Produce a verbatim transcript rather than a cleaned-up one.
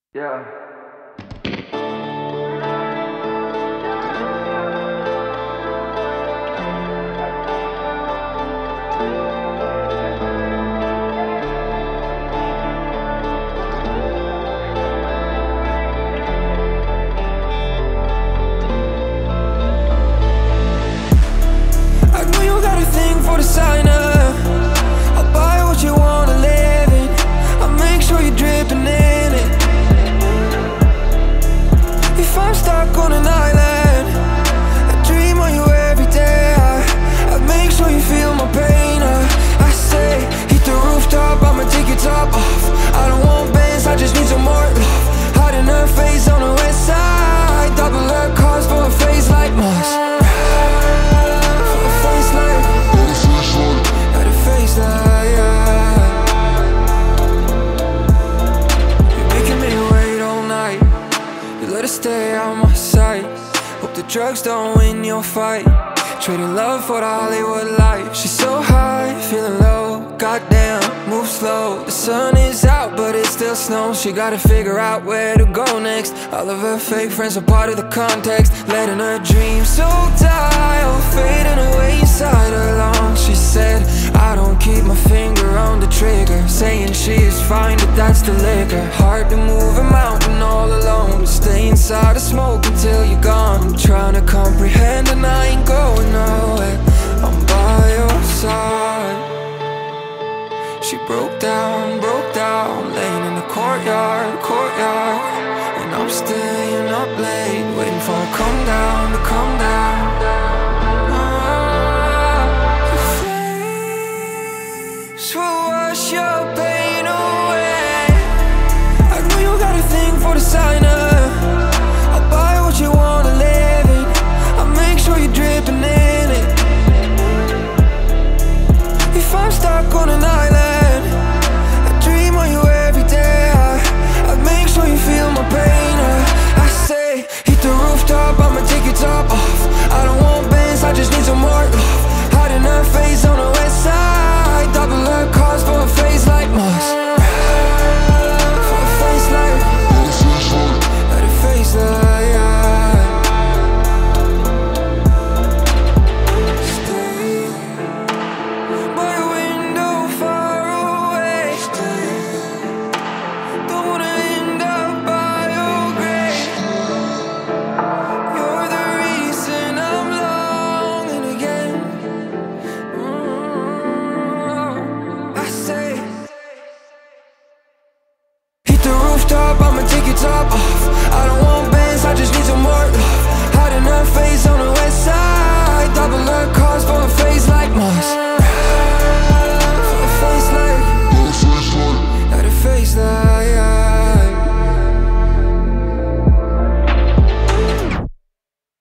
Yeah. I know you got a thing for the signer. I'll buy what you wanna live in. I'll make sure you're dripping in it. If I'm stuck on an island, I dream of you every day. I, I make sure you feel my pain. I, I say, hit the rooftop, I'ma take your top off. I don't want bands, I just need some more love. Hiding her face on the west side. Double her cars for a face like Moss. Stay out my sight. Hope the drugs don't win your fight. Trading love for the Hollywood life. She's so high, feeling low. Goddamn, move slow. The sun is out, but it still snows. She gotta figure out where to go next. All of her fake friends are part of the context. Letting her dreams so die, oh, fading away inside her lungs. She said, I don't keep my finger on the trigger. Saying she is fine, but that's the liquor. Hard to move a mountain all alone. Stay inside the smoke until you're gone. I'm trying to comprehend and I ain't going nowhere. I'm by your side. She broke down, broke down, laying in the courtyard, courtyard. And I'm staying up late, waiting for her to come down.